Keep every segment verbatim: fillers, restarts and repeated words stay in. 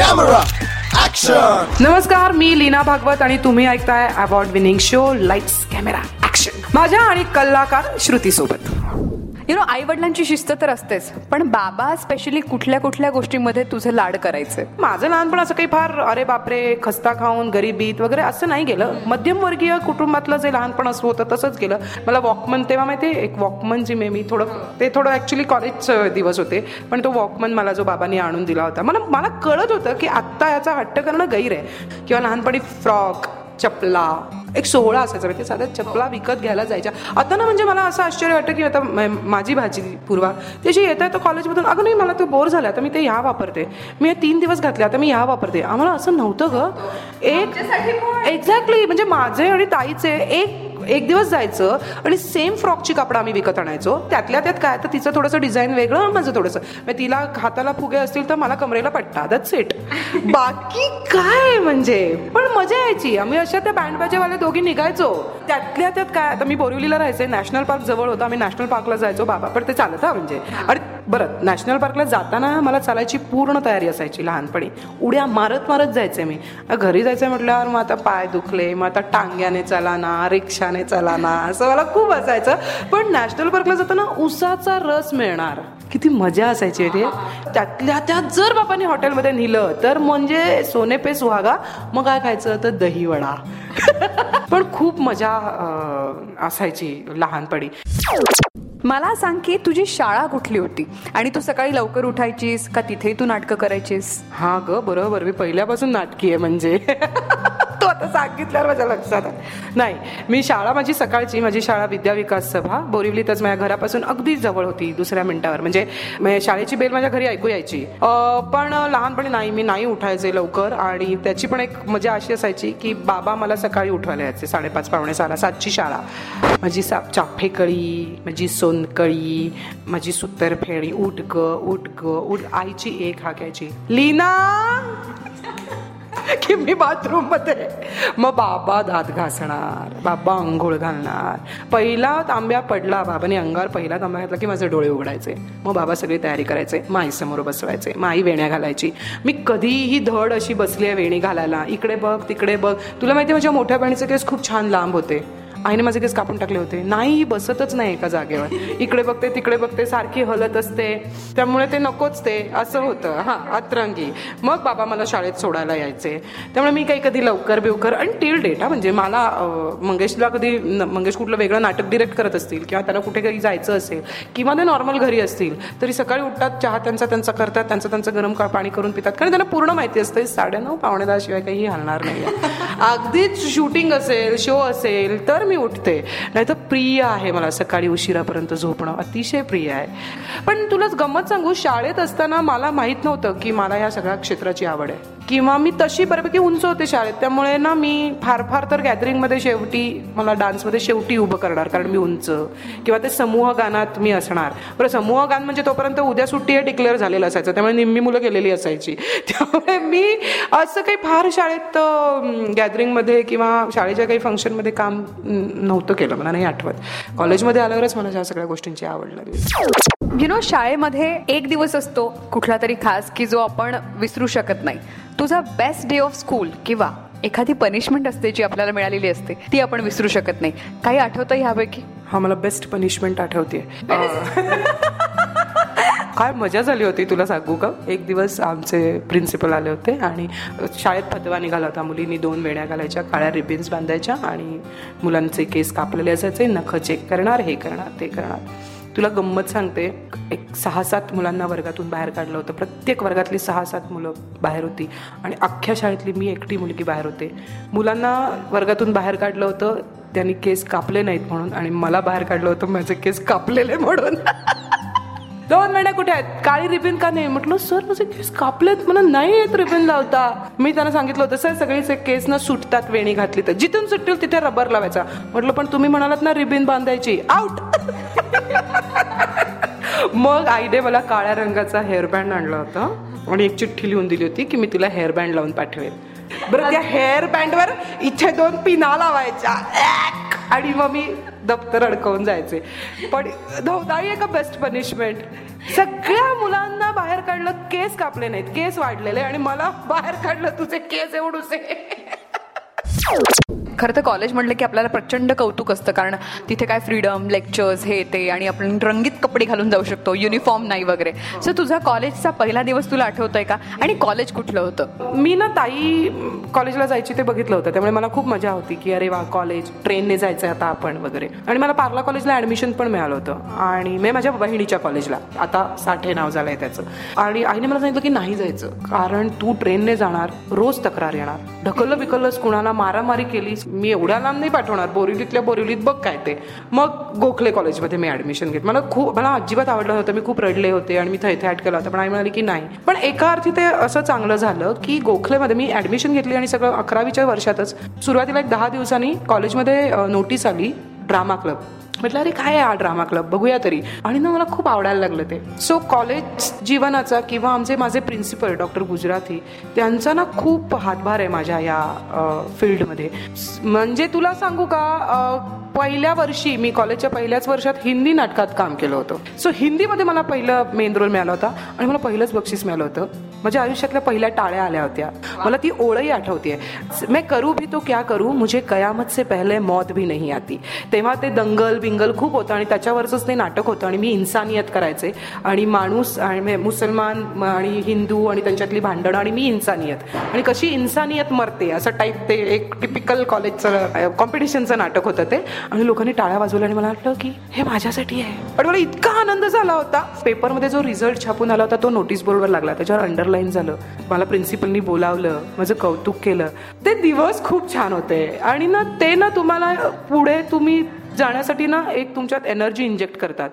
Camera action. नमस्कार, मी लीना भागवत आणि तुम्ही ऐकताय award winning show lights camera action माझ्या आणि कलाकार श्रुती सोबत. यु नो, आई वडिलांची शिस्त तर असतेच, पण बाबा स्पेशली कुठल्या कुठल्या गोष्टींमध्ये तुझे लाड करायचे? माझं लहानपण असं काही फार अरे बापरे खस्ता खाऊन गरिबीत वगैरे असं नाही गेलं. मध्यमवर्गीय कुटुंबातलं जे लहानपण असं होतं तसंच गेलं. मला वॉकमन, तेव्हा माहिती एक वॉकमन जी मे मी थोडं ते थोडं ॲक्च्युली कॉलेजचे दिवस होते, पण तो वॉकमन मला जो बाबांनी आणून दिला होता, मला मला कळत होतं की आत्ता याचा हट्ट करणं गैर आहे. किंवा लहानपणी फ्रॉक, चपला, एक सोहळा असायचा माहिती, साध्या चपला विकत घ्यायला जायच्या. आता ना म्हणजे मला असं आश्चर्य वाटतं की आता माझी भाजी पूर्वा त्याची येता येतं कॉलेजमधून, अगं नाही मला तो बोर झाला, आता मी ते ह्या वापरते, मी हे तीन दिवस घातले, आता मी ह्या वापरते. आम्हाला असं नव्हतं ग. एक एक्झॅक्टली म्हणजे माझे आणि ताईचे एक एक दिवस जायचं आणि सेम फ्रॉकची कापडं आम्ही विकत आणायचो. त्यातल्या त्यात काय तर तिचं थोडंसं डिझाईन वेगळं, माझं थोडंसं, तिला हाताला फुगे असतील तर मला कमरेला पट्टा, दॅट्स इट. बाकी काय म्हणजे, पण मजा यायची. आम्ही अशा त्या बँडबाजेवाले दोघी निघायचो. त्यातल्या त्यात काय, आता मी बोरिवलीला राहायचे, नॅशनल पार्क जवळ होतं, आम्ही नॅशनल पार्कला जायचो बाबा, पण ते चालत हा म्हणजे. आणि बरं, नॅशनल पार्कला जाताना मला चालायची पूर्ण तयारी असायची लहानपणी. उड्या मारत मारत जायचे मी. घरी जायचं म्हटल्यावर मग आता पाय दुखले, मग आता टांग्याने चलाना, रिक्षाने चलाना, असं मला खूप असायचं. पण नॅशनल पार्कला जाताना उसाचा रस मिळणार, किती मजा असायची ते. त्यातल्या त्यात जर बाबांनी हॉटेलमध्ये नेलं तर म्हणजे सोने पे सुहागा. मग काय खायचं तर दहीवडा. पण खूप मजा असायची लहानपणी. मला सांग की तुझी शाळा कुठली होती आणि तू सकाळी लवकर उठायचीस का तिथे तू नाटकं करायचीस? हा ग, बरोबर, मी पहिल्यापासून नाटकी आहे म्हणजे. तो आता सांगितल्यावर माझ्या लक्षात आहे. नाही, मी शाळा माझी सकाळची, माझी शाळा विद्या विकास सभा बोरिवलीतच माझ्या घरापासून अगदी जवळ होती, दुसऱ्या मिनिटावर. म्हणजे शाळेची बेल माझ्या घरी ऐकू यायची. पण लहानपणी नाही, मी नाही उठायचे लवकर. आणि त्याची पण एक मजा अशी असायची की बाबा मला सकाळी उठवायला यायचे साडेपाच पावणे सहाला. सातची शाळा. माझी सा चाफेकळी, माझी सोनकळी, माझी सुत्तरफेणी, उठ ग उठ ग उठ. आईची एक हाकायची, लीना, की मी बाथरूम मध्ये. मग बाबा दात घासणार, बाबा अंघोळ घालणार. पहिला तांब्या पडला, बाबाने अंगावर पहिला तांब्या घातला की माझे डोळे उघडायचे. मग बाबा सगळी तयारी करायचे, माई समोर बसवायचे, माई वेण्या घालायची. मी कधीही धड अशी बसली आहे वेणी घालायला, इकडे बघ तिकडे बघ. तुला माहिती, माझ्या मोठ्या बहिणीचे केस खूप छान लांब होते, आईने माझे केस कापून टाकले होते. नाही, बसतच नाही एका जागेवर, इकडे बघते तिकडे बघते, सारखी हलत असते, त्यामुळे ते नकोच ते असं होतं. हां, अतरंगी. मग बाबा मला शाळेत सोडायला यायचे, त्यामुळे मी काही कधी लवकर बिवकर. आणि टिल डेट हा, म्हणजे मला मंगेशला कधी मंगेश कुठलं वेगळं नाटक डिरेक्ट करत असतील किंवा त्यांना कुठे काही जायचं असेल किंवा ते नॉर्मल घरी असतील तरी सकाळी उठतात, चहा त्यांचा त्यांचा करतात, त्यांचं त्यांचं गरम पाणी करून पितात, कारण त्यांना पूर्ण माहिती असते साडेनऊ पावणे दहा शिवाय काही हलणार नाही. अगदीच शूटिंग असेल, शो असेल तर मी उठते, नाही तर प्रिय आहे मला सकाळी उशिरापर्यंत झोपणं, अतिशय प्रिय आहे. पण तुलाच गंमत सांगू, शाळेत असताना मला माहित नव्हतं की मला या सगळ्या क्षेत्राची आवड आहे, किंवा मी तशी बऱ्यापैकी उंच होते शाळेत, त्यामुळे ना मी फार फार तर गॅदरिंगमध्ये शेवटी मला डान्समध्ये शेवटी उभं करणार, कारण मी उंच. किंवा ते समूह गानात मी असणार. बरं, समूह गान म्हणजे तोपर्यंत उद्या सुट्टी हे डिक्लेअर झालेलं असायचं, त्यामुळे निम्मी मुलं गेलेली असायची. त्यामुळे मी असं काही फार शाळेत गॅदरिंगमध्ये किंवा शाळेच्या काही फंक्शनमध्ये काम नव्हतं केलं, मला नाही आठवत. कॉलेजमध्ये आल्यावरच मला या सगळ्या गोष्टींची आवड लागली. यु नो, शाळेमध्ये एक दिवस असतो कुठला तरी खास की जो आपण विसरू शकत नाही. तुझा बेस्ट डे ऑफ स्कूल किंवा एखादी पनिशमेंट असते जी आपल्याला मिळालेली असते ती आपण विसरू शकत नाही, काही आठवतं ह्यापैकी? हा, मला बेस्ट पनिशमेंट आठवते. काय मजा झाली होती तुला सांगू का. एक दिवस आमचे प्रिन्सिपल आले होते आणि शाळेत फतवा निघाला होता. मुलींनी दोन वेण्या घालायच्या, काळ्या रिबिन्स बांधायच्या आणि मुलांचे केस कापलेले असायचे, नखं चेक करणार, हे करणार ते करणार. तुला गंमत सांगते, एक सहा सात मुलांना वर्गातून बाहेर काढलं होतं. प्रत्येक वर्गातली सहा सात मुलं बाहेर होती आणि अख्ख्या शाळेतली मी एकटी मुलगी बाहेर होते. मुलांना वर्गातून बाहेर काढलं होतं त्यांनी केस कापले नाहीत म्हणून, आणि मला बाहेर काढलं होतं माझे केस कापलेले म्हणून. दोन महिन्या कुठे आहेत, काळी रिबीन का नाही? म्हटलं सर माझे केस कापलेत. मला नाही येत रिबीन लावता. मी त्यांना सांगितलं होतं सर सगळीचे केस ना सुटतात वेणी घातली तर, जिथून सुटतील तिथे रबर लावायचा. म्हटलं पण तुम्ही म्हणालात ना रिबीन बांधायची, आउट. मग आईने मला काळ्या रंगाचा हेअरबँड आणला होता आणि एक चिठ्ठी लिहून दिली होती की मी तुला हेअरबँड लावून पाठवेल. बरं, त्या हेअर बँडवर इथे दोन पिना लावायच्या. आणि मग मी दप्तर अडकवून जायचे. पण धोदाई आहे का बेस्ट पनिशमेंट. सगळ्या मुलांना बाहेर काढलं, केस कापले नाहीत, केस वाढलेले, आणि मला बाहेर काढलं तुझे केस एवढूसे. खरं तर कॉलेज म्हटलं की आपल्याला प्रचंड कौतुक असतं, कारण तिथे काय फ्रीडम, लेक्चर्स, हे ते, आणि आपण रंगीत कपडे घालून जाऊ शकतो, युनिफॉर्म नाही वगैरे. सो तुझा कॉलेजचा पहिला दिवस तुला आठवतोय का, आणि कॉलेज कुठलं होतं? मी ना ताई कॉलेजला जायची ते बघितलं होतं, त्यामुळे मला खूप मजा होती की अरे वा कॉलेज, ट्रेनने जायचं आता आपण वगैरे. आणि मला पार्ला कॉलेजला ऍडमिशन पण मिळालं होतं, आणि मी माझ्या बहिणीच्या कॉलेजला, आता साठे नाव झालंय त्याचं. आणि आईने मला सांगितलं की नाही जायचं, कारण तू ट्रेनने जाणार, रोज तक्रार येणार, ढकललं बिकललंच, कुणाला मारामारी केलीस, मी एवढ्या लांब नाही पाठवणार, बोरिवलीतल्या बोरिवलीत बघ काय ते. मग गोखले कॉलेजमध्ये मी ऍडमिशन घेतलं. मला खूप मला अजिबात आवडलं होतं, मी खूप रडले होते आणि मी थैथयाट केला होता, पण आई म्हणाली की नाही. पण एका अर्थी ते असं चांगलं झालं की गोखलेमध्ये मी ऍडमिशन घेतली, आणि सगळं अकरावीच्या वर्षातच सुरुवातीला एक दहा दिवसांनी कॉलेजमध्ये नोटीस आली, ड्रामा क्लब. म्हटलं अरे काय आहे हा ड्रामा क्लब, बघूया तरी. आणि ना मला खूप आवडायला लागलं ते. सो कॉलेज जीवनाचा किंवा आमचे माझे प्रिन्सिपल डॉक्टर गुजराथी, त्यांचा ना खूप हातभार आहे माझ्या या फील्डमध्ये. म्हणजे तुला सांगू का, पहिल्या वर्षी मी कॉलेजच्या पहिल्याच वर्षात हिंदी नाटकात काम केलं होतं. सो हिंदीमध्ये मला पहिलं मेन रोल मिळाला होता, आणि मला पहिलंच बक्षीस मिळालं होतं. माझ्या आयुष्यातल्या पहिल्या टाळ्या आल्या होत्या. मला ती ओळही आठवते. मैं करू भी तो क्या करू, मुझे कयामत से पहले मौत भी नहीं आती. तेव्हा ते दंगल बिंगल खूप होतं, आणि त्याच्यावरच ते नाटक होतं, आणि मी इन्सानियत करायचे, आणि माणूस आणि मुसलमान आणि हिंदू आणि त्यांच्यातली भांडणं, आणि मी इन्सानियत, आणि कशी इन्सानियत मरते असं टाईप ते एक टिपिकल कॉलेजचं कॉम्पिटिशनचं नाटक होतं ते. आणि लोकांनी टाळ्या वाजवल्या, आणि मला वाटलं की हे माझ्यासाठी आहे. आणि मला इतका आनंद झाला होता. पेपरमध्ये जो रिझल्ट छापून आला होता तो नोटीस बोर्डवर लागला, त्याच्यावर अंडरलाईन झालं. मला प्रिन्सिपलनी बोलावलं, माझं कौतुक केलं. ते दिवस खूप छान होते. आणि ना ते ना तुम्हाला पुढे तुम्ही जाण्यासाठी ना एक तुमच्यात एनर्जी इंजेक्ट करतात,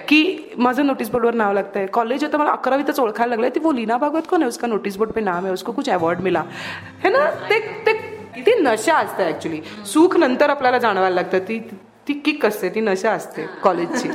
की माझं नोटीस बोर्डवर नाव लागतंय. कॉलेज होतं, मला अकरावीतच ओळखायला लागलं, ती वो लीना भागवत कोण है, उसका नोटीस बोर्ड पे नाम है, उसको कुछ अवॉर्ड मिला है ना. ते ते ती नशा असते ऍक्च्युली. सुख नंतर आपल्याला जाणवायला लागतं, ती ती किक असते, ती नशा असते कॉलेजची.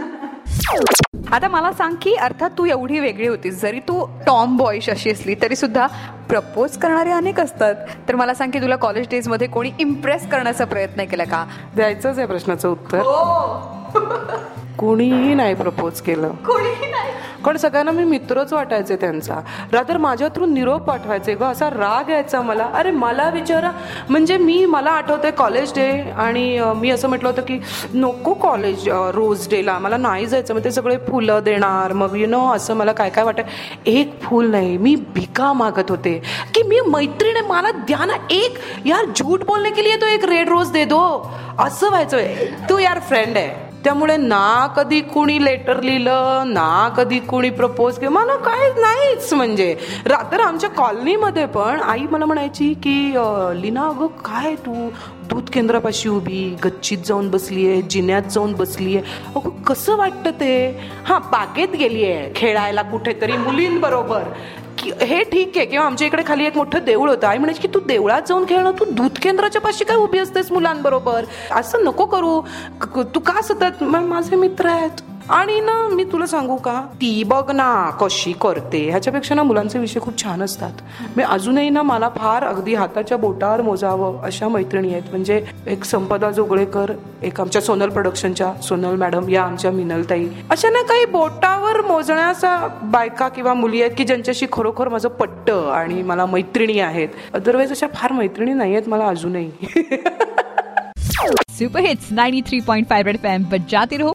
आता मला सांग की अर्थात तू एवढी वेगळी होतीस, जरी तू टॉम बॉयश अशी असली तरी सुद्धा प्रपोज करणारे अनेक असतात. तर मला सांग की तुला कॉलेज डेज मध्ये कोणी इम्प्रेस करण्याचा प्रयत्न केला का? द्यायचंच आहे प्रश्नाचं उत्तर. कोणीही नाही प्रपोज केलं, कोणीही नाही. कारण सगळ्यांना मी मित्रच वाटायचे त्यांचा. रादर माझ्या थ्रू निरोप पाठवायचे ग. असा राग यायचा मला, अरे मला विचारा. म्हणजे मी मला आठवतंय कॉलेज डे, आणि मी असं म्हटलं होतं की नको कॉलेज रोज डेला, मला नाही जायचं. मग ते सगळे फुलं देणार, मग यु नो असं मला काय काय वाटत. एक फूल नाही, मी भिका मागत होते की मी मैत्रीण, मला द्या ना एक, यार झूठ बोलने के लिए तो एक रेड रोज दे दो, असं व्हायचं. तू यार फ्रेंड आहे. त्यामुळे ना कधी कुणी लेटर लिहिलं, ना कधी कुणी प्रपोज केलं, मला काय नाहीच. म्हणजे रात्र आमच्या कॉलनीमध्ये पण आई मला म्हणायची की लीना अगं काय तू दूध केंद्रापाशी उभी, गच्चीत जाऊन बसलीये, जिन्यात जाऊन बसलीये, अगं कसं वाटतं ते. हां, बागेत गेलीये खेळायला कुठेतरी मुलींबरोबर, हे ठीक आहे. किंवा आमच्या इकडे खाली एक मोठं देऊळ होतं. आई म्हणायची की तू देवळात जाऊन खेळणं, तू दूध केंद्राच्या पाशी काय उभी असतेस मुलांबरोबर, असं नको करू. तू का सतत, माझे मित्र आहेत. आणि ना मी तुला सांगू का, ती बघ ना कशी करते, ह्याच्यापेक्षा ना मुलांचे विषय खूप छान असतात. मी अजूनही ना मला फार अगदी हाताच्या बोटावर मोजावं अशा मैत्रिणी आहेत. म्हणजे एक संपदा जोगळेकर, एक आमच्या सोनल प्रोडक्शनच्या सोनल मॅडम, या आमच्या मिनलताई, अशा ना काही बोटावर मोजण्याचा बायका किंवा मुली आहेत की ज्यांच्याशी खरोखर माझं पटतं आणि मला मैत्रिणी आहेत. अदरवाईज अशा फार मैत्रिणी नाही आहेत मला अजूनही. Super hits ninety three point five Red FM बजाते रहो,